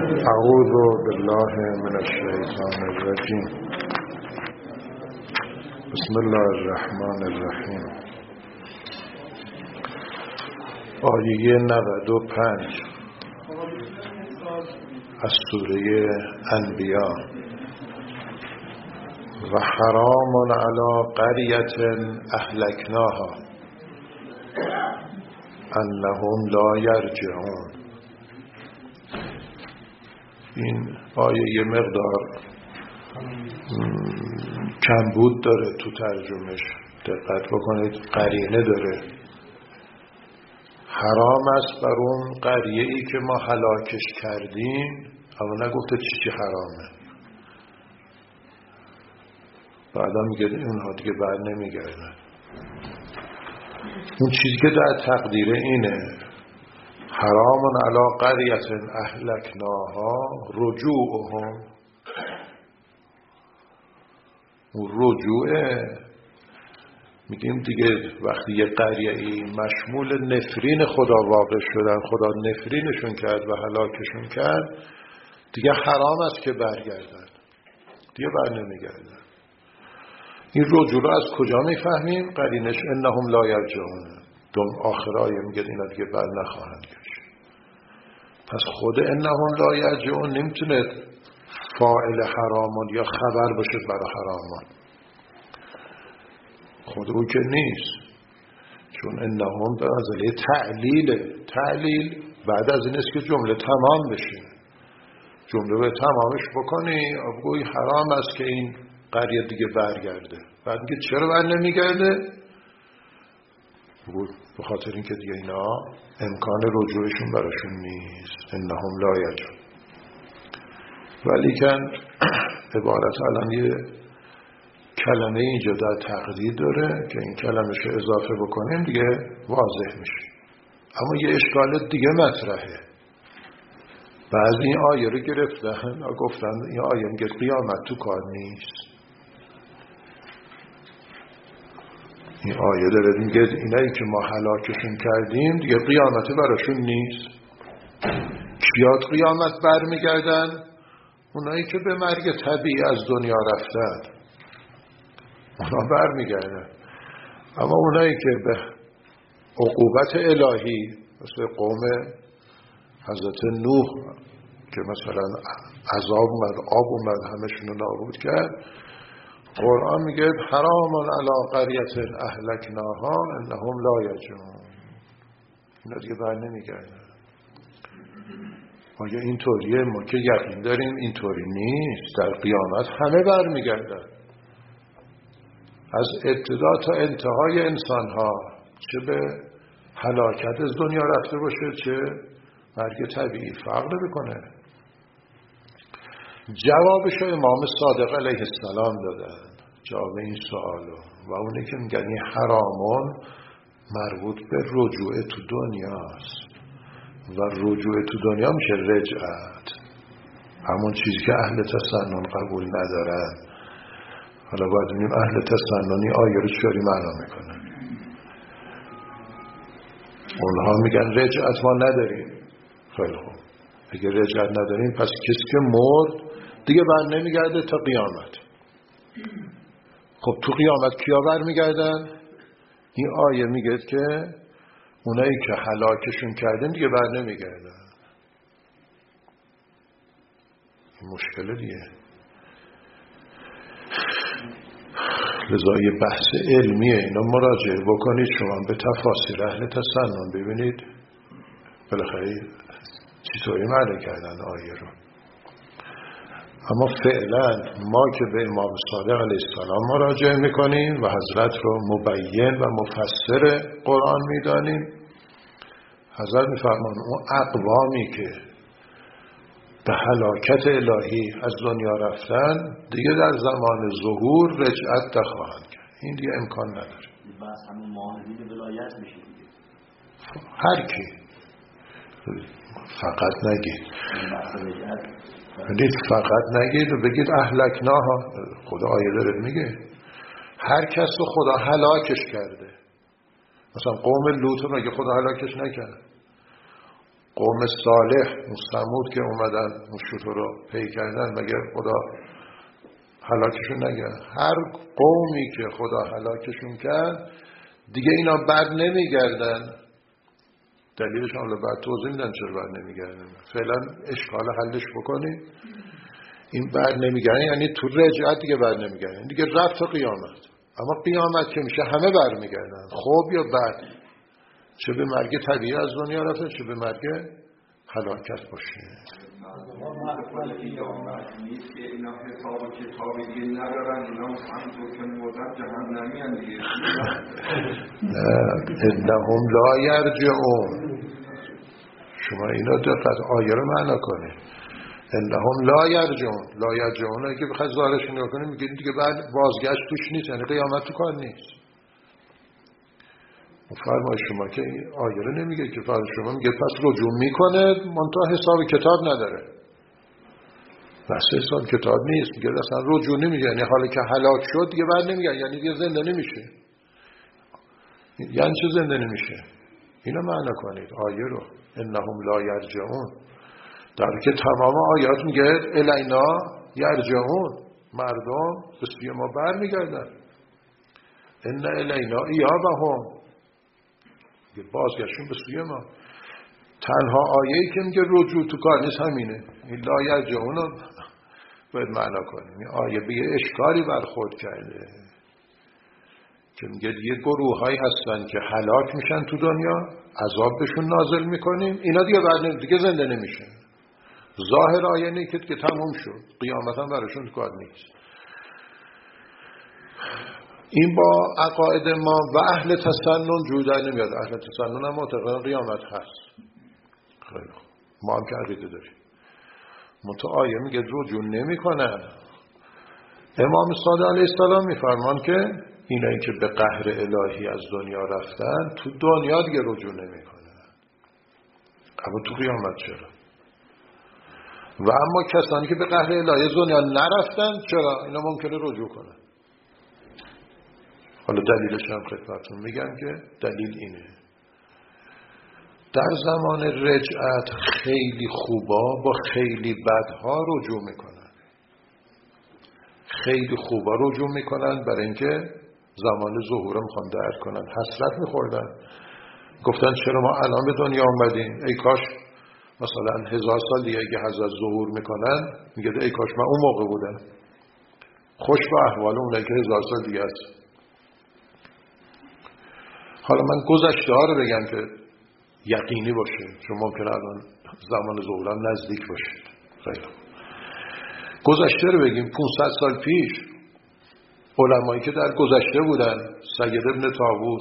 اعوذ بالله من الشیطان الرجیم. بسم الله الرحمن الرحیم. آیه 95 از سوره انبیاء. و حرام علی قریة اهلکناها انهم لا یرجعون. این آیه یه مقدار کمبود داره تو ترجمهش، دقت بکنید، قرینه داره. حرام است بر اون قریه ای که ما هلاکش کردیم، اما نگفته چی حرامه. بعدا میگه اونها دیگه بر نمیگردن. اون چیزی که در تقدیره اینه: حرام علی قریة اهلکناها رجوعهم. اون رجوعه، میگیم دیگه وقتی یه قریه‌ای مشمول نفرین خدا واقع شدن، خدا نفرینشون کرد و هلاکشون کرد، دیگه حرام است که برگردن، دیگه بر نمیگردن. این رجوع رو از کجا میفهمیم؟ قرینش انهم لا یرجعون. آخر آیه میگه اینا دیگه بر نخواهند گشت. پس خود انهم لا یرجعون نمیتونه فاعل حرامان یا خبر باشه برای حرامان، خود او که نیست، چون انهم به ازله تعلیل بعد از این است که جمله تمام بشه. جمله به تمامش بکنی، بگوی حرام است که این قریه دیگه برگرده. بعد میگه چرا بر نمیگرده؟ به خاطر اینکه دیگه اینا امکان رجوعشون براشون نیست. انهم لا یرجعون. ولیکن عبارت الان یه کلمه اینجا در تقدیر داره که این کلمه‌ش اضافه بکنیم دیگه واضح میشه. اما یه اشکال دیگه مطرحه. بعضی این آیه رو گرفتن و گفتن این آیه میگه قیامت تو کار نیست. این آیه داره میگه اینایی که ما هلاکشون کردیم دیگه قیامت براشون نیست. کیات قیامت برمیگردن؟ اونایی که به مرگ طبیعی از دنیا رفتن، اونا برمیگردن. اما اونایی که به عقوبت الهی مثل قوم حضرت نوح که مثلا عذاب اومد، آب اومد، همشون رو نابود کرد، قرآن میگه حرام علی قریة اهلکناها انهم لا یرجعون. اینا دیگه بر نمیگردن. آیا اینطوریه؟ ما که یقین داریم اینطوری نیست. در قیامت همه بر میگردن، از ابتدا تا انتهای انسان ها، چه به هلاکت از دنیا رفته باشه چه مرگ طبیعی، فرق نمیکنه. جوابش امام صادق علیه السلام دادن، جواب این سوالو، و اونه که میگن این حرامون مربوط به رجوع تو دنیاست و رجوع تو دنیا میشه رجعت، همون چیزی که اهل تسنن قبول ندارن. حالا باید ببینیم اهل تسننی آیه رو چطوری معنا میکنن. اونها میگن رجعت ما نداریم. خیلی خوب، اگه رجعت نداریم پس کسی که مرد دیگه بر نمیگرده تا قیامت. خب تو قیامت کیا بر میگردن؟ این آیه میگه که اونایی که هلاکشون کردن دیگه بر نمیگردن. این مشکل دیگه. لذا یه بحث علمیه، اینا مراجعه بکنید شما به تفاسیر اهل تسنن ببینید بالاخره چطوری معنی کردن آیه رو. اما فعلا ما که به امام صادق علیه السلام مراجعه میکنیم و حضرت رو مبین و مفسر قرآن میدانیم، حضرت میفرمان اون اقوامی که به هلاکت الهی از دنیا رفتن دیگه در زمان ظهور رجعت نخواهند کرد. این دیگه امکان نداره. بس همون معاهدین ولایت میشه دیگه. هر کی، فقط نگید فقط نگید و بگید اهلکناها. خدا آیه داره میگه هر کس رو خدا هلاکش کرده. مثلا قوم لوط رو مگه خدا هلاکش نکرد؟ قوم صالح اون ثمود که اومدن اون شتر رو پی کردن مگر خدا هلاکشون نکرد؟ هر قومی که خدا هلاکشون کرد دیگه اینا بر نمیگردن. دلیلش هم بعد توضیح میدن چرا بر نمیگردن. فعلا اشکال حلش بکنیم. این بر نمیگردن یعنی تو رجعت دیگه بر نمیگردن، دیگه رفت تا قیامت. اما قیامت که میشه همه بر میگردن، خوب یا بد، چه به مرگ طبیعی از دنیا رفته چه به مرگ هلاکت باشه. نیست که اینا حساب و کتاب دیگه ندارن، اینا همونطور که موضوع جهنمی هم دیگه انهم لا یرجعون. شما اینا دقت آیه رو معنا کنید. انهم لا یرجعون. لا یرجعون که بخواد ظاهرش نگاه کنید میگه دیگه بعد بازگشت توش نیست، یعنی قیامت تو کار نیست. فرمای شما که این آیه رو نمیگه که فرمای شما میگه پس رجوع میکنه منتها حساب کتاب نداره. بس حساب کتاب نیست، میگه اصلا رجوع نمیگه، یعنی حالا که هلاک شد دیگه بعد نمیگه، یعنی دیگه زنده نمیشه. یعنی چه زنده نمیشه؟ اینو معنا کنید آیه رو. انهم لا یرجعون، در که تمام آیات میگه الینا یرجعون، مردم به سوی ما برمیگردن. ان الینا ایابهم، بازگشتون به سوی ما. تنها آیه‌ای که میگه رجوع تو کار نیست همینه. این لا یرجعون رو باید معنا کنیم. این آیه به یه اشکالی برخورد کرده که میگه یه گروه‌هایی هستن که هلاک میشن تو دنیا، عذاب بهشون نازل میکنیم، اینا دیگه بعد دیگه زنده نمیشن. ظاهر آیه اینه که تموم شد، قیامت هم براشون کار نیست. این با عقاید ما و اهل تسنن جودا نمیاد. اهل تسنن هم معتقدن قیامت هست. خیلی خوب، ما هم که عقیده داریم. آیه میگه رجوع نمیکنن. امام صادق علیه السلام میفرمان که اینایی که به قهر الهی از دنیا رفتن تو دنیا دیگه رجوع نمیکنن، اما تو قیامت چرا؟ و اما کسانی که به قهر الهی دنیا نرفتن چرا؟ اینا ممکنه رجوع کنن. حالا دلیلش هم خدمتتون میگم که دلیل اینه. در زمان رجعت خیلی خوبا با خیلی بدها رجوع میکنن. خیلی خوبا رجوع میکنن برای اینکه زمان ظهور میخوان درک کنن. حسرت میخوردن، گفتن چرا ما الان به دنیا اومدیم؟ ای کاش مثلا 1000 سال دیگه اگه حضرت ظهور میکنن، میگه ای کاش من اون موقع بودم. خوش به احوال اونایی که 1000 سال دیگه است. حالا من گذشته ها رو بگم که یقینی باشه، چون ممکنه الان زمان ظهورم نزدیک باشه. خیلی گذشته رو بگیم. 500 سال پیش علمایی که در گذشته بودن، سید ابن طاووس،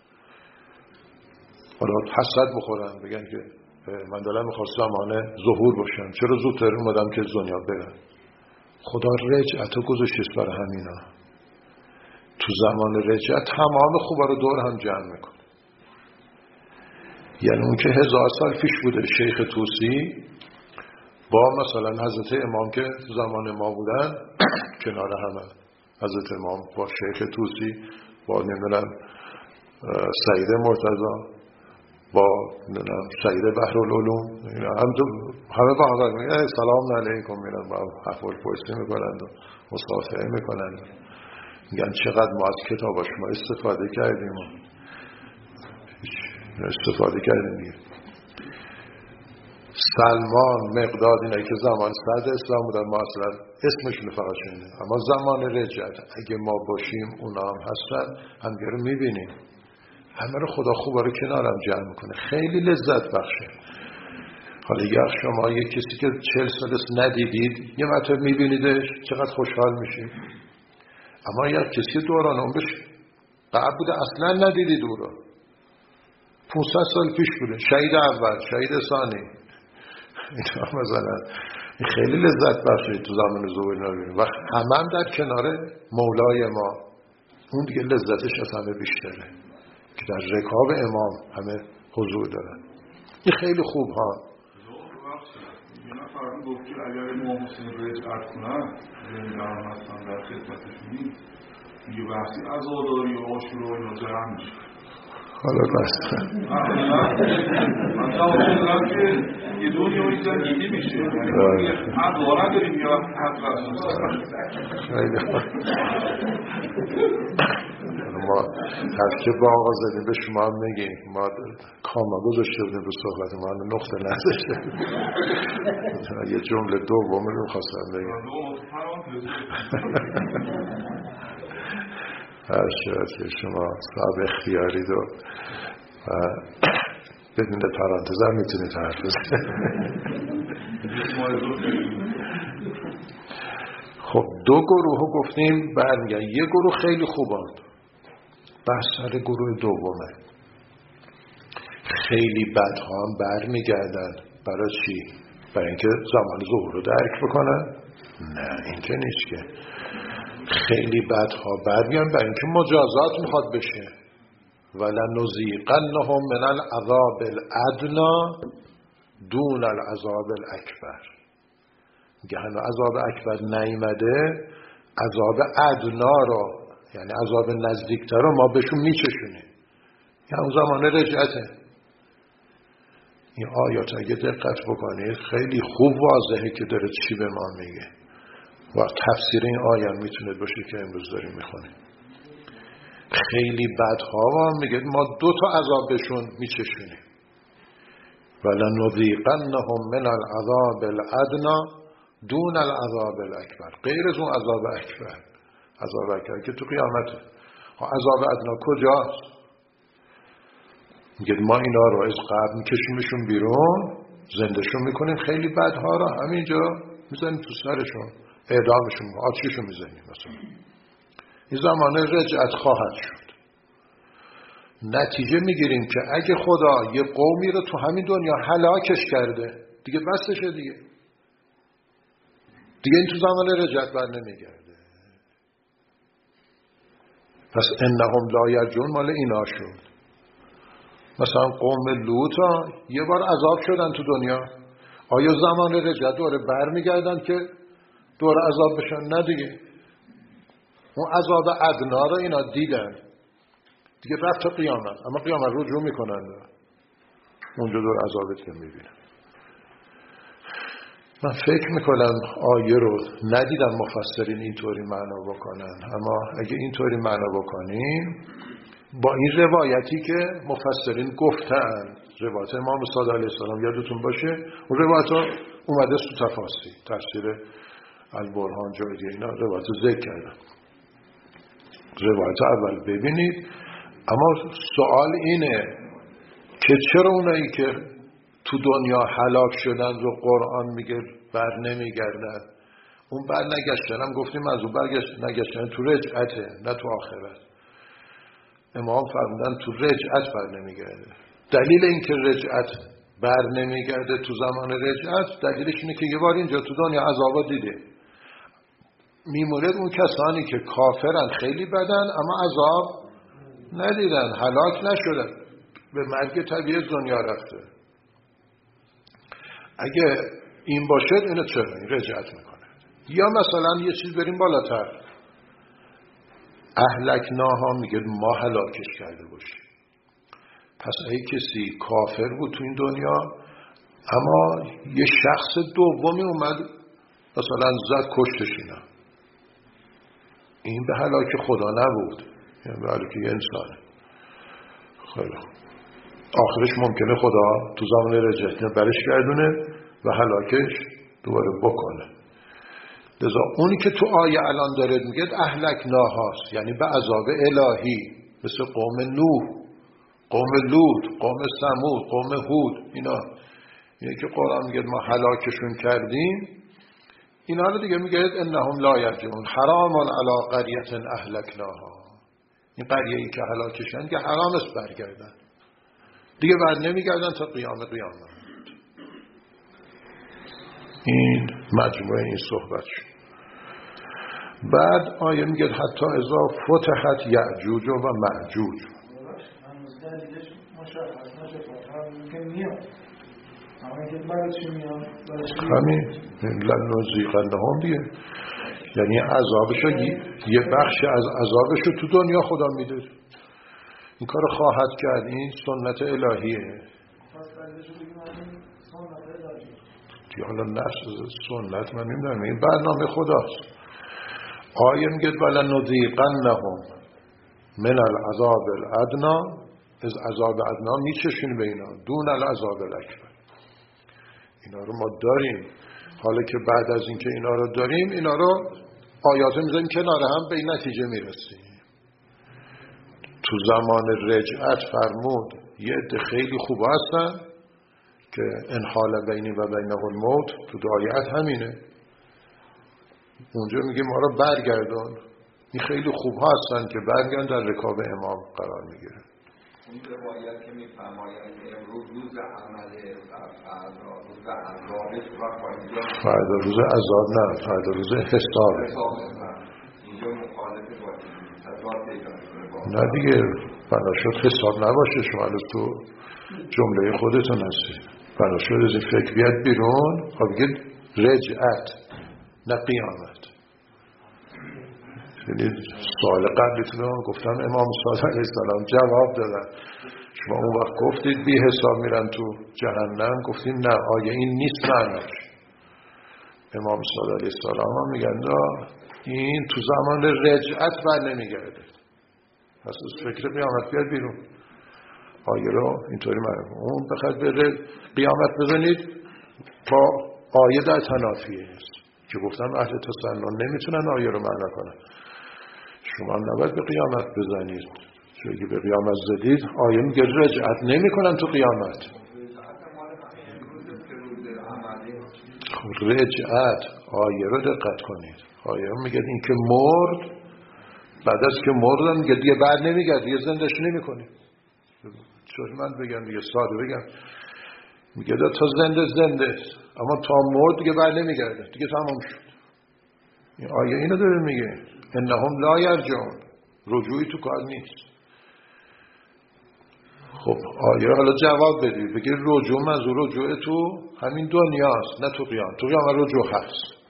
حالا حسرت بخورن بگن که من دلم میخواست زمان ظهور باشم، چرا زودتر اومدم که دنیا برم؟ خدا رجعت گذاشته برای همینا. تو زمان رجعت تمام خوبا رو دور هم جمع میکنه. یعنی اون که 1000 سال پیش بوده شیخ طوسی با مثلا حضرت امام که زمان ما بودن کنار همه، حضرت امام با شیخ طوسی با نمیدونم سید مرتضی با سید بحرالعلوم، همه با هم میگن سلام علیکم، میرن با احوال پرسی میکنند و مصافحه میکنند، میگن چقدر ما از کتاباش ما استفاده کردیم و استفاده کردیم دیگه. سلمان، مقداد، اینایی که زمان صدر اسلام بودن ما اصلا اسمشون فقط شنیدیم، اما زمان رجعت اگه ما باشیم اونا هم هستن، همگه رو میبینیم. همه رو خدا خوبا رو کنارم جمع میکنه، خیلی لذت بخشه. حالا یا شما یه کسی که 40 سال است ندیدید یه مطلب میبینیدش چقدر خوشحال میشید، اما یا کسی دوران عمرش قبل بوده اصلا ندیدید او رو، 500 سال پیش بوده، شهید اول، شهید ثانی، اینا مثلا خیلی لذت بخشه تو زمان ظهور نبینید و همه در کنار مولای ما، اون دیگه لذتش از همه بیشتره که در رکاب امام همه حضور دارن. این خیلی خوب ها. یه نفر گفت که اگر امام حسین رجعت کنن زندان هستن در خدمتشونی یه بحثی عزاداری و عاشورا و اینا جمع میشه. حالا بس مثلا اون که یه دنیایی زندگی میشه ادوارا داریم یا حق خیلی ما ترکیب با آقا زدیم به شما هم میگیم ما کاما گذاشته بودیم به صحبت ما نقطه نذاشته یه جمله دومی رو خواستم بگم هر شاید که شما صاحب اختیاری دو بدون پرانتز هم میتونید حرف بزنید. خب دو گروه گفتیم برمیگن. یه گروه خیلی خوبان، بحث سر گروه دومه. خیلی بدها هم برمیگردن. برای چی؟ برای اینکه زمان ظهور رو درک بکنن؟ نه این که نیست که. خیلی بدها برمیگردن برای اینکه مجازات میخواد بشه. وَلَنُذِيقَنَّهُم مِّنَ الْعَذَابِ الْأَدْنَىٰ دُونَ الْعَذَابِ الْأَكْبَرِ. میگه هنوز عذاب اکبر نیامده، عذاب ادنا رو یعنی عذاب نزدیکتر رو ما بهشون میچشونیم. یعنی اون زمان رجعته. این آیات اگه دقت بکنید خیلی خوب واضحه که داره چی به ما میگه و تفسیر این آیه میتونه باشه که امروز داریم میخونیم. خیلی بدها میگه ما دو تا عذاب بهشون میچشونیم. وَلَنُذِيقَنَّهُم مِّنَ الْعَذَابِ الْأَدْنَىٰ دون العذاب الاکبر، غیر از اون عذاب اکبر. عذاب اکبر که تو قیامته. عذاب ادنا کجاست؟ میگه ما اینا رو از قبر میکشیمشون بیرون، زندهشون میکنیم، خیلی بدها رو همینجا میزنیم تو سرشون، اعدامشون، آتششون میزنیم مثلا. این زمانه رجعت خواهد شد. نتیجه میگیریم که اگه خدا یه قومی رو تو همین دنیا هلاکش کرده دیگه بسشه دیگه این تو زمان رجعت بر نمیگرده. پس انهم لا یرجعون مال اینا شد. مثلا قوم لوط یه بار عذاب شدن تو دنیا، آیا زمان رجعت دوره بر میگردن که دوره عذاب بشن؟ نه دیگه. اون عذاب ادنا رو اینا دیدن دیگه، رفت تا قیامت. اما قیامت رجوع میکنن اونجا دور عذابت که میبینن. من فکر میکنم آیه رو ندیدم مفسرین اینطوری معنا بکنن، اما اگه اینطوری معنا بکنیم با این روایتی که مفسرین گفتن، روایت امام صادق علیه السلام یادتون باشه، اون روایت اومده تو تفسیر البرهان جای دیگه اینا روایت ذکر کردن. روایت اول ببینید. اما سوال اینه که چرا اونایی که تو دنیا هلاک شدن رو قرآن میگه بر نمیگردن؟ اون بر نگشتن هم گفتیم از اون برگشت نگشتن تو رجعته نه تو آخرت. امام فرمودن تو رجعت بر نمیگرده. دلیل این که رجعت بر نمیگرده تو زمان رجعت دلیلش اینه که یه بار اینجا تو دنیا عذابا دیده. میمورد اون کسانی که کافرن خیلی بدن اما عذاب ندیدن، هلاک نشدن، به مرگ طبیعی دنیا رفته. اگه این باشه اینو چرا این رجعت میکنه؟ یا مثلا یه چیز بریم بالاتر، اهلکناها میگه ما هلاکش کرده باشیم. پس اگه کسی کافر بود تو این دنیا اما یه شخص دومی اومد مثلا زد کشتش، اینا این به هلاک خدا نبود، یعنی به هلاک یه انسانه. خیلی آخرش ممکنه خدا تو زمان رجعت برش گردونه و هلاکش دوباره بکنه. لذا اونی که تو آیه الان داره میگه اهلکناهاست، یعنی به عذاب الهی، مثل قوم نوح، قوم لوط، قوم ثمود، قوم هود، اینا که قرآن میگه ما هلاکشون کردیم، اینا رو دیگه میگه انهم لا یرجعون حرام علی قریة اهلکناها. این قریه‌ای که هلاکشن که حرام است برگردن، دیگه بر نمیگردن تا قیامت. این مجموعه این صحبت شد. بعد آیه میگه حتی اذا فتحت یأجوج و مأجوج. همین لنذیقنهم دیگه، یعنی عذابشو یه بخش از عذابشو تو دنیا خدا میده. این کار خواهد کرد. این سنت الهیه. حالا نفس سنت من نمیدونم، این برنامه خداست. آیه میگه ولنذیقنهم من العذاب الادنی، از عذاب ادنا میچشین به اینا دون العذاب الاکبر. اینا رو ما داریم. حالا که بعد از اینکه اینا رو داریم، اینا رو آیات میذاریم کنار هم، به این نتیجه میرسیم. تو زمان رجعت فرمود یه عده خیلی خوب هستن که انحال بینی و بینه الموت، تو آیات همینه. اونجا میگه ما رو برگردون. این خیلی خوب هستن که برگردن در رکاب امام قرار میگیره. اون روایت که میفرمایند که امروز روز عمل روز عذاب، فردا روز عذاب نه، فردا روز حساب. اینجا مخالفه با نه دیگه، بنا شد حساب نباشه. شما الان تو جمله خودتون هستی. بنا شد از این فکر بیاد بیرون. خب بگید رجعت نه قیامت. یعنی سوال قبلیتون گفتم امام صادق علیه السلام جواب دادن. شما اون وقت گفتید بی حساب میرن تو جهنم، گفتید نه، آیه این نیست معناش. امام صادق علیه السلام هم میگن نه، این تو زمان رجعت بر نمیگرده. پس از فکر قیامت بیاد بیرون. آیه رو اینطوری معنی اون بخواد بره قیامت بزنید با آیه در تنافیه است که گفتم اهل تسنن نمیتونن آیه رو معنا کنن. شما هم نباید به قیامت بزنید، چون که به قیامت زدید آیه میگه رجعت نمیکنن تو قیامت. خب رجعت آیه رو دقت کنید. آیه میگه این که مرد، بعد از که مردن میگه دیگه بر نمیگرد، دیگه زندش نمیکنی. چون من بگم دیگه ساده بگم، میگه تا زنده اما تا مرد دیگه بر نمیگرده، دیگه تمام شد. این آیه اینو داره میگه انهم لا یرجعون، رجوعی تو کار نیست. خب آیه حالا جواب بدید، بگید رجوع منظور رجوع تو همین دنیاست نه تو قیام. تو قیام رجوع هست.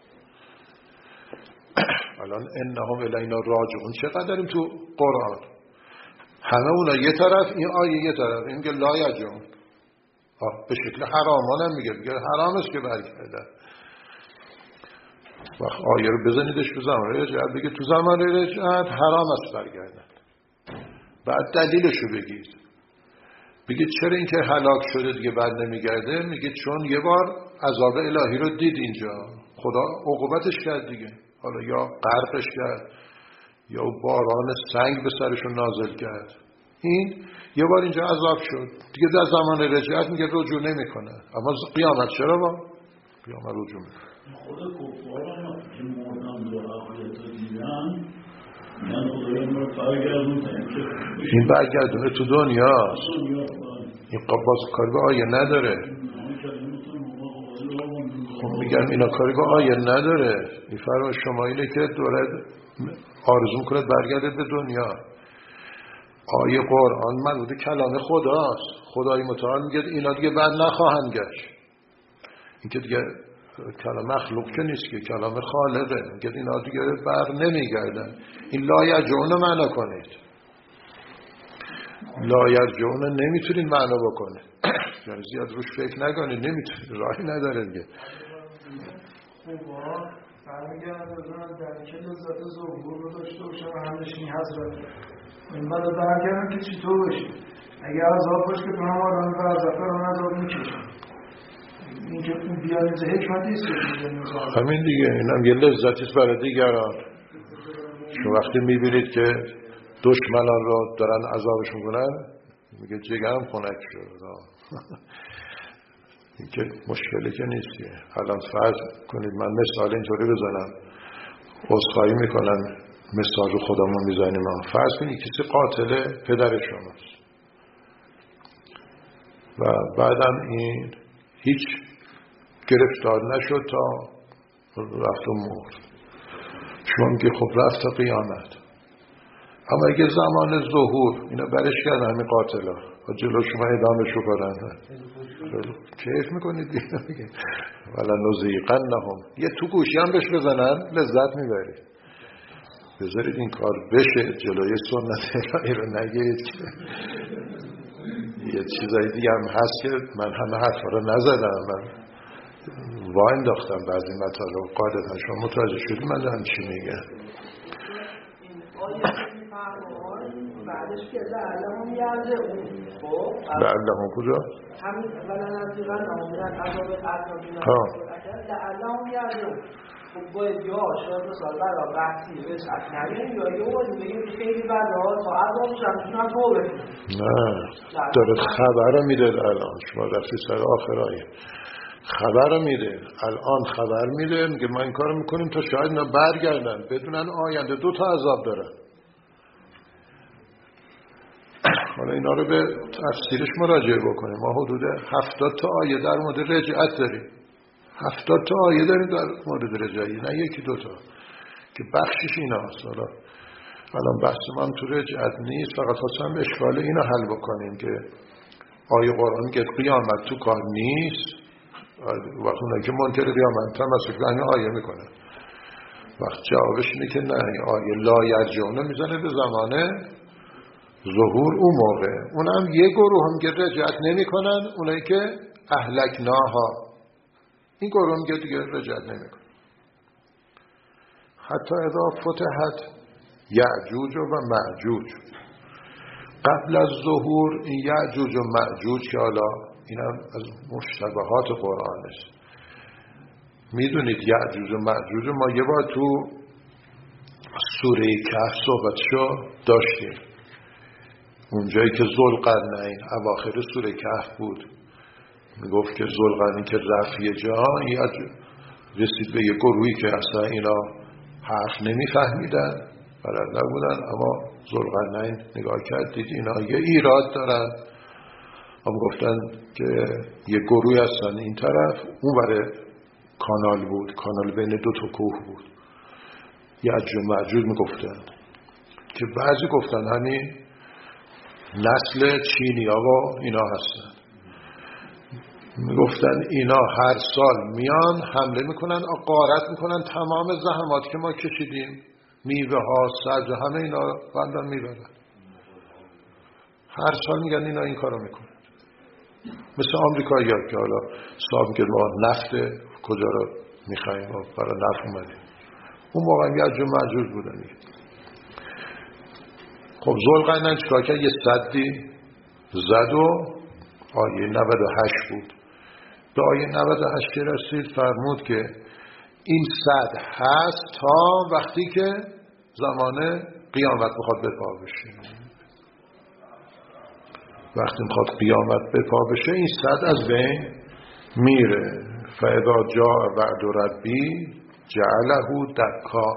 الان انهم الینا راجعون چقدر داریم تو قرآن؟ همه اونا یه طرف، این آیه یه طرف. این میگه لا یرجعون، به شکل حرامان هم میگه حرام است که برگردن. وقت آیه رو بزنیدش تو زمان رجعت، بگه تو زمان رجعت حرام است برگردن. بعد دلیلشو بگید. بگید چرا اینکه هلاک شده دیگه بر نمیگرده؟ میگه چون یه بار عذاب الهی رو دید اینجا، خدا عقوبتش کرد دیگه. حالا یا غرقش کرد یا باران سنگ به سرشون نازل کرد. این یه بار اینجا عذاب شد دیگه، در زمان رجعت میگه رجوع نمیکنه. اما قیامت چرا با قیامت رجوع میکنه؟ خود کفاران که مردن دو آخریت رو دیدن میگن خدای ما رو برگردون. این برگردونه تو دنیاست. این باز کاری به آیه نداره. خب میگم اینا کاری به آیه نداره. این فرما شما اینه که داره آرزو کنید برگردید به دنیا. آیه قرآن مربوط کلام خداست. خدای متعال میگه اینا دیگه بعد نخواهند گشت. این که دیگه کلام مخلوق که نیست که کلام خالقه. میگه اینا دیگه بر نمیگردن. این لا یرجعون معنا کنید. لا یرجعون نمیتونید معنا بکنه. یعنی زیاد روش فکر نکنید، نمیتونید، راهی نداره دیگه. برمیگردن در که لذت ظهور رو داشته باشن و همنشینی حضرت. این بعد برگردن که چطور باشید؟ اگه عذاب باشه که تو هم آدم برزفر رو عذاب میکشن. این که اون بیانیزه حکمتی است. همین دیگه، این هم یه لذتیست برای دیگران. شما وقتی میبینید که دشمنان رو دارن عذابش میکنن، میگه جگرم خنک شد. این که مشکلی که نیست. الان فرض کنید من مثال اینطوری بزنم، عذرخواهی میکنم، مثال رو خودمون میزنیم. فرض کنید کسی قاتل پدر شماست و بعدم این هیچ گرفتار نشد تا رفت و مرد. شما میگه خب رفت تا قیامت. اما اگه زمان ظهور اینا برش کردن همین قاتلا و جلو شما ادامه شو کنن، کیف میکنید دیگه. ولا نذیقنهم، یه تو گوشی هم بهش بزنن لذت میبرید. بذارید این کار بشه، جلوی سنت الهی رو نگیرید که یه چیزایی دیگه هم هست که من همه حرفا رو نزدم، من وای انداختم بعضی مطالب قاعدتا شما متوجه شدی من دارم چی میگم. بعدش که لعلهم یرجعون، خب لعلهم کجا؟ همین ولنذیقن نامرن عذاب العذابین لعلهم یرجعون. خب باید یا شاید مثال برای وقتی رجعت نگیم یا یه وقتی بگیم خیلی برای تا عذابش هم میتونن توبه کنیم. نه داره خبر رو میده الان، شما رفتی سر آخر آیه خبر رو میده، الان خبر میده میگه ما این کار میکنیم تا شاید اینا برگردن بدونن آینده 2 تا عذاب دارن. حالا اینا رو به تفسیرش مراجعه بکنیم. ما حدود 70 تا آیه در مورد رجعت داریم، 70 تا آیه داریم در مورد رجعت، نه 1-2 تا که بخشش اینا هست. حالا الان بحث من تو رجعت نیست، فقط خواستم اشکال اینو حل بکنیم که آیه قرآن که قیامت تو کار نیست، وقت اونایی که منکر قیامت تمسک به همین آیه میکنن، وقت جوابش اینه که نه، آیه لا یرجعون میزنه به زمانه ظهور اون موقع. اونم یه گروه هم که رجعت نمی کنن، اونایی که اهلکناها، این گروه هم که دیگه رجعت نمی کنن. حتی اذا فتحت یعجوج و معجوج، قبل از ظهور این یعجوج و معجوج که حالا اینم از مشتبهات قرآن است. میدونید یعجوج و معجوج ما یه بار تو سوره کهف صحبتشو داشتیم، اونجایی که ذوالقرنین اواخر سوره کهف بود، میگفت که ذوالقرنین که رفت یه جا رسید به یه گروهی که اصلا اینا حرف نمیفهمیدن، بلد نبودن، اما ذوالقرنین نگاه کرد دید اینا یه ایراد دارن، هم گفتن که یه گروهی هستن این طرف، اون برای کانال بود، کانال بین 2 تا کوه بود، یعجوج و معجوج میگفتن که بعضی گفتن همین نسل چینی‌ها و اینا هستن، میگفتن اینا هر سال میان حمله میکنن، غارت میکنن تمام زحمات که ما کشیدیم، میوه ها، سبز، همه اینا بندن میبرن. هر سال میگن اینا این کارو میکنن. مثل آمریکایی ها که حالا صاحب میگه ما نفت کجا رو میخواییم و برای نفت اومدیم، اون موقع یعجوج و معجوج بودن. خب ذوالقرنین چیکار کرد؟ یه سدی زد و آیه 98 بود. به آیه 98 که رسید فرمود که این سد هست تا وقتی که زمان قیامت بخواد بپا بشه. وقتی میخواد قیامت بپا بشه این سد از بین میره. فاذا جاء وعد ربی جعله دکا.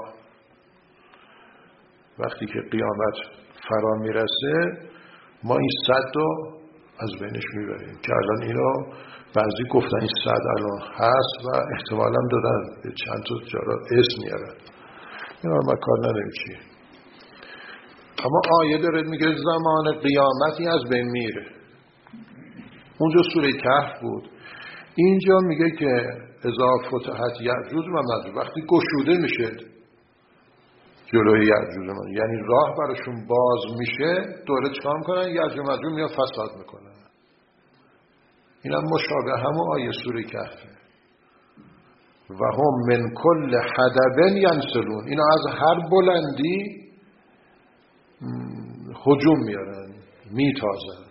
وقتی که قیامت فرا میرسه ما این سد رو از بینش میبریم که الان اینو بعضی گفتن این سد الان هست و احتمالا دادن به چند تا جارا اسم میارن، اینا ما کار نداریم چی. اما آیه داره میگه زمان قیامتی از بین میره. اونجا سوره کهف بود، اینجا میگه که اذا فتحت یعجوج و معجوج، وقتی گشوده میشه جلوی یعجوج و معجوج، یعنی راه براشون باز میشه، دوره چکار میکنن؟ یعجوج و معجوج میاد فساد میکنن. این هم مشابه همون آیه سوره کهفه. و هم من کل حدب ینسلون، اینا از هر بلندی هجوم میارن، میتازن.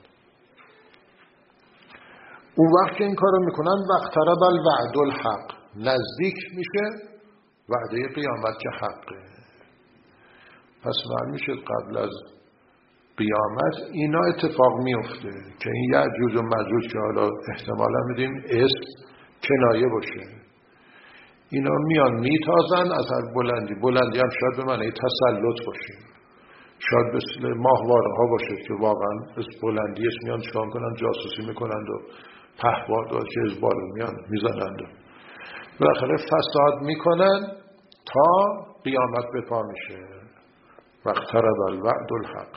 اون وقت که این کارو میکنن وقترب الوعد الحق، نزدیک میشه وعده قیامت که حقه. پس معلوم میشه قبل از قیامت اینا اتفاق میفته که این یعجوج و معجوج که حالا احتمالا میدیم اسم کنایه باشه، اینا میان میتازن از هر بلندی. بلندی هم شاید به معنی تسلط باشه، شاید مثل ماهواره ها باشه که واقعا از بلندی اسم میان چکار کنن؟ جاسوسی میکنند و پهپاد که از بالا میان میزنند و بالاخره فساد میکنن تا قیامت بپا میشه. وقترب الوعد الحق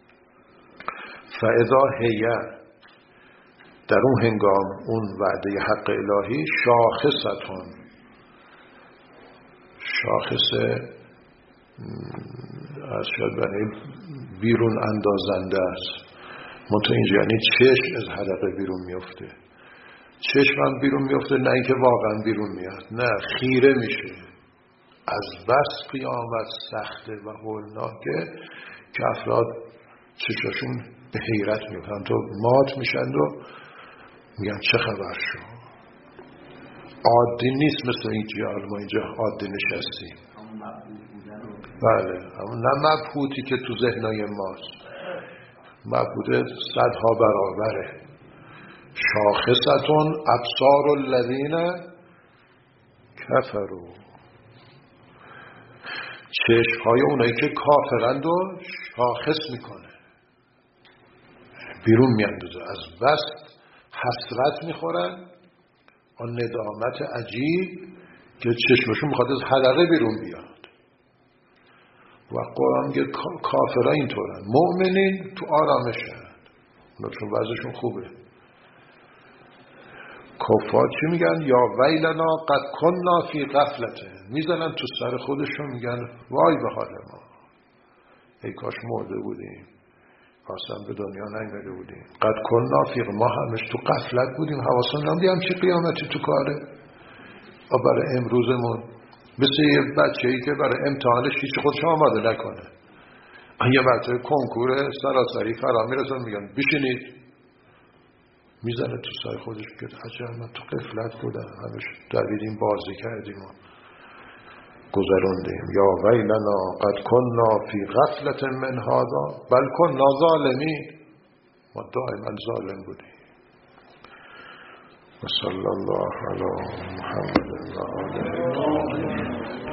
فاذا هی، در اون هنگام اون وعده حق الهی شاخصتون، شاخص از شاید برای بیرون اندازنده است. منطقه اینجا یعنی چشم از حلقه بیرون میفته، چشم هم بیرون میفته، نه اینکه واقعا بیرون میاد، نه خیره میشه. از بس قیامت سخته و هولناکه که افراد چشاشون به حیرت میفتن، تو مات میشن و میگن چه خبر شو. عادی نیست مثل اینجا، ما اینجا عادی نشستیم. بله، نه مبهوتی که تو ذهنای ماست، مبهوت صدها برابره. شاخصتون ابصار الذین کفروا، چشمهای اونایی که کافرند و شاخص میکنه، بیرون میاندازه. از بس حسرت میخورن، آن ندامت عجیب که چشمشون میخواد از حلقه بیرون بیاد. و قرآن میگه کافرها اینطورن، مؤمنین تو آرامشن، اونا چون وضعشون خوبه. کفار چی میگن؟ یا ویلنا قد کننا فی غفلته، میزنن تو سر خودشون میگن وای به حال ما، ای کاش مرده بودیم، اصلا به دنیا نیامده بودیم. قد کننا فی، ما همش تو غفلت بودیم، حواسمون نبود چه قیامتی تو کاره. برای امروزمون مثل یه بچه‌ای که برای امتحانش هیچ خودش آماده نکنه، یه بچه کنکور سراسری فرا میرسن میگن بشینید، میزنه تو سر خودش که عجب من تو غفلت بودم، همش دویدیم بازی کردیم و گذروندیم. یا ویلنا قد کننا فی غفلت من هذا بل کننا ظالمین، ما دائما ظالم بودیم. و صلی الله علی محمد و آله